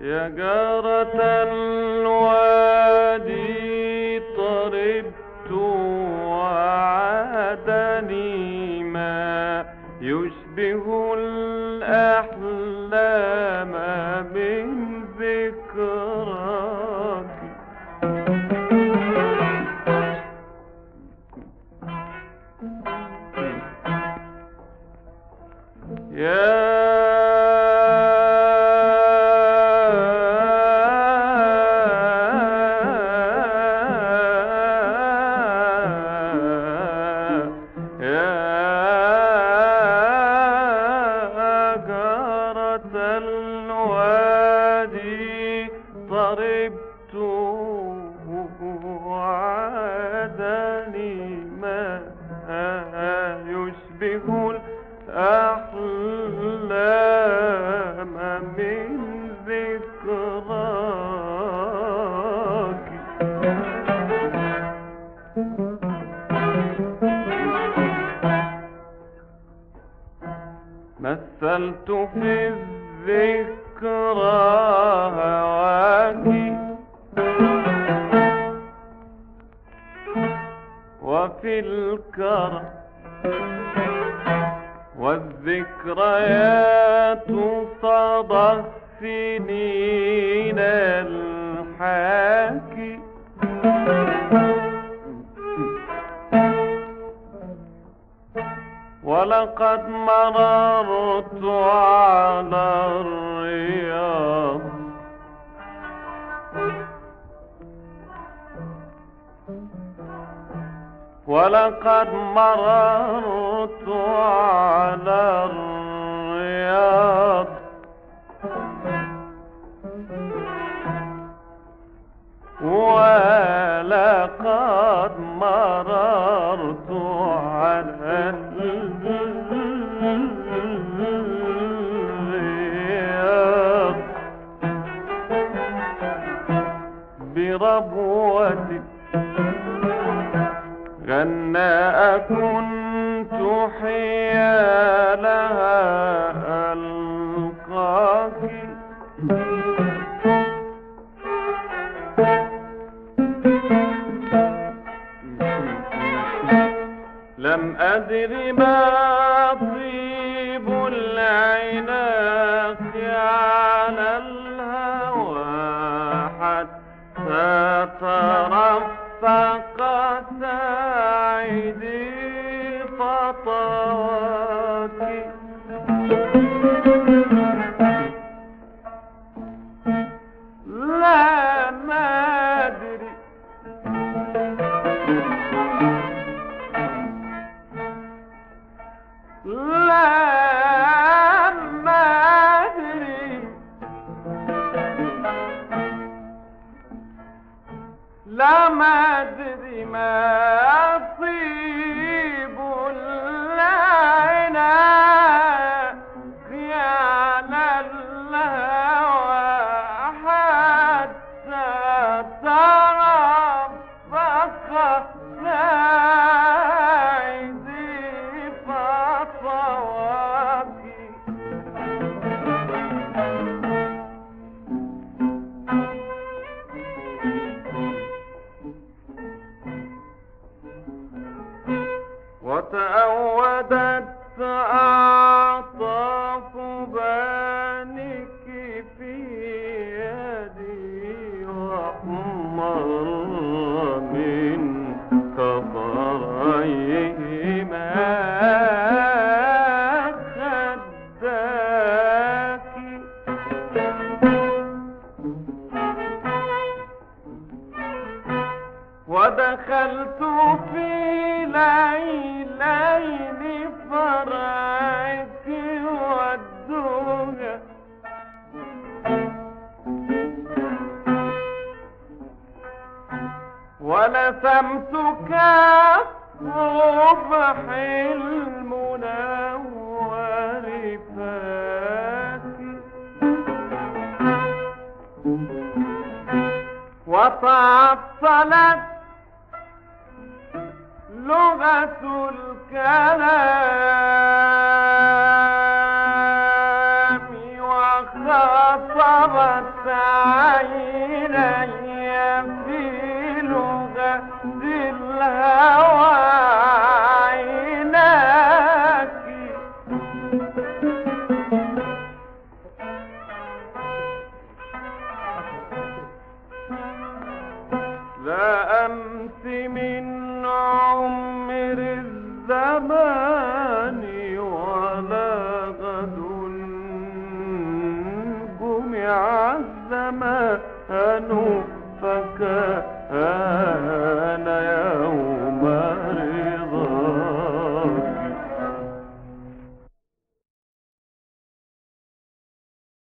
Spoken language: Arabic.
يا جارة الوادي طربت وعادني ما يشبه الأحلام من ذكراك. طربت وعادني ما يشبه الأحلام من ذكراك. مثلت في الذكرى هواكِ وفي الكرى والذكريات صدى السنين الحاكي. ولقد مررت على الرياض ولقد مررت على الرياض ولقد مررت على الرياض بربوة غناء كنت حيالها ألقاك. لم أدر ما طيب العناق على الهوى حتى ترفق ساعدي خطواك. لا ما أدري لا ما أدري لا ما أدري ما طيب العناق على الهوى حتى ترفق ساعدي خطواك. وتأودت أعطاف بانك في يدي وأحمر من كفريهما خداك. ودخلت في ليلين فرعك والدهى ولسمتك صبح المنور فاكي. وتعطلت لغة الكلام وخلت خاطبت عيني في لغة الهوى عيناك. لا أمس من عمر الزمان ولا غد جمع الزمان فكان